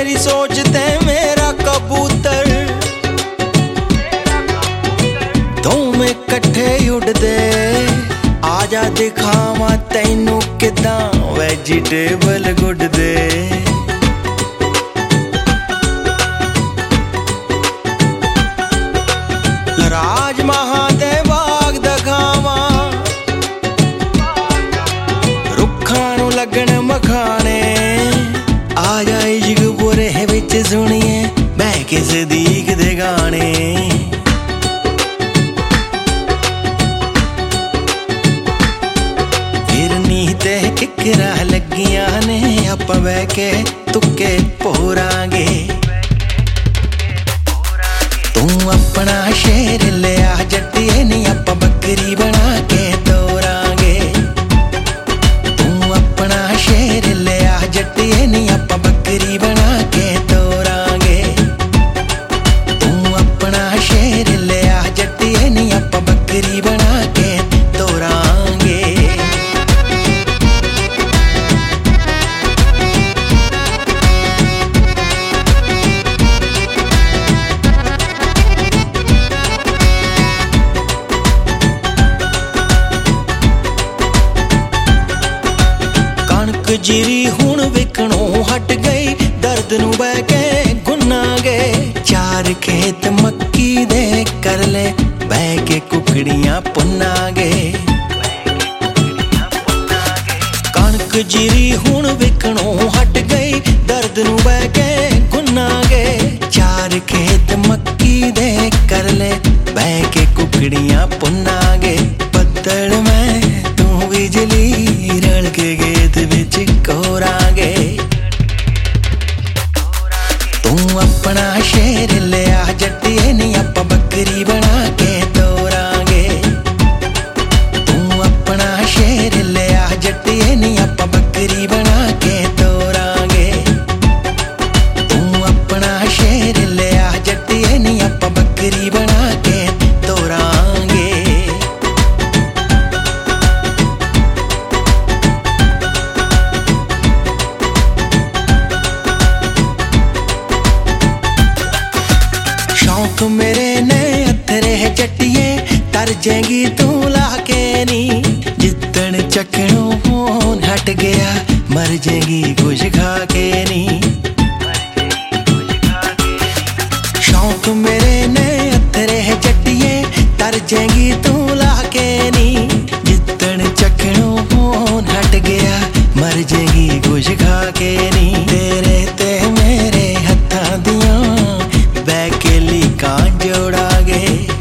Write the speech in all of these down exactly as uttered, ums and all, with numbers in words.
मेरी सोचते मेरा कबूतर दोवें कट्ठे उड़दे आजा दिखावा तैनू किदां वेजिटेबल गुड्डदे राजमहा दे बाग दखावा रुखां नू लगण मखाने आजा इश्क बुरे विच सुनिए मैं के सदीक दे गाने फिरनी ते किकरा लगियां ने आपां बह के तुक्के पोरांगे तू अपना शेर लिया जट्टिए नी आपां बकरी बना के तोरांगे तू अपना शेर लिया जट्टिए नी आपां बकरी बना के तोरांगे तू अपना शेर लिया जट्टिए नी आपां बकरी बना के तोरांगे जीरी हुण विकणों हट गई दर्द नू बह के गुना गए चार खेत मक्की दे कर ले बह के कुकड़ियां पुन्ना गए कणक जीरी हुण विकणों हट गई दर्द नू बह के गुना गए चार खेत मक्की दे कर ले बह के कुकड़ियां पुन्ना गए बदल में तू बिजली रल के गेत विच कोरांगे तू अपना शेर लिया जट्टिए नी आपां बकरी बना के तोरांगे तू अपना शेर लिया जट्टिए नी आपां बकरी बना के तोरांगे तू अपना शेर लिया जट्टिए नी आपां बकरी बना के तोरांगे शौक मेरे ने अथरे जट्टिए तर जाएगी तू लाके नी जितन चकनों फोन हट गया मर जाएगी कुछ खा के नी शौक मेरे ने अथरे जट्टिए तर जाएगी तू लाके नी जितन चकनों फोन हट गया मर जाएगी कुछ खा के नी तेरे ते मेरे हत्थां दियां बैकेली कां जोड़ांगे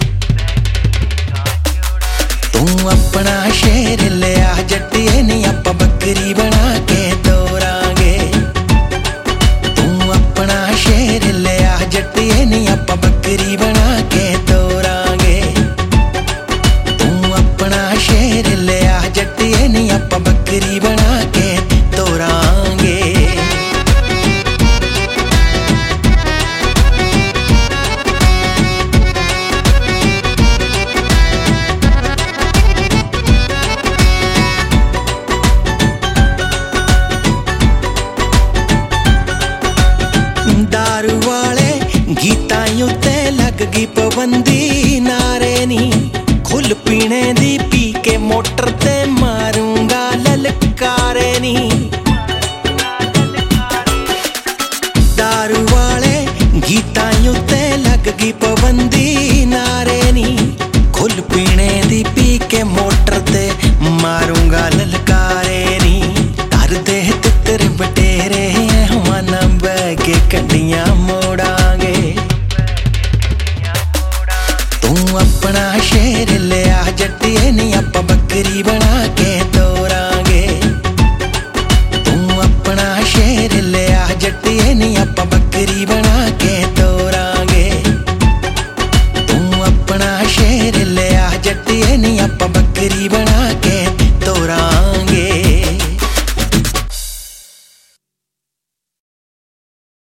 तू अपना शेर लिया जट्टिए नी आपां बकरी बना के तोरांगे तू अपना शेर लिया जट्टिए नी आपां बकरी बना के तोरांगे तू अपना शेर लिया जट्टिए नी आपां बकरी बना के तोरांगे दारू वाले गीतां उत्ते लग गई पाबंदी नारे नी खुल पीने दी पी के मोटर ते मारूंगा ललकारे नी दारू वाले गीतां उत्ते लग गई पाबंदी नारे नी खुल पीने दी पी के मोटर ते मारूंगा ललकारे नी कर दे तितर बटेरे हवाना बह के कंडियां मोड़ांगे तू अपना शेर लिया जट्टिए नी आपां बकरी बना के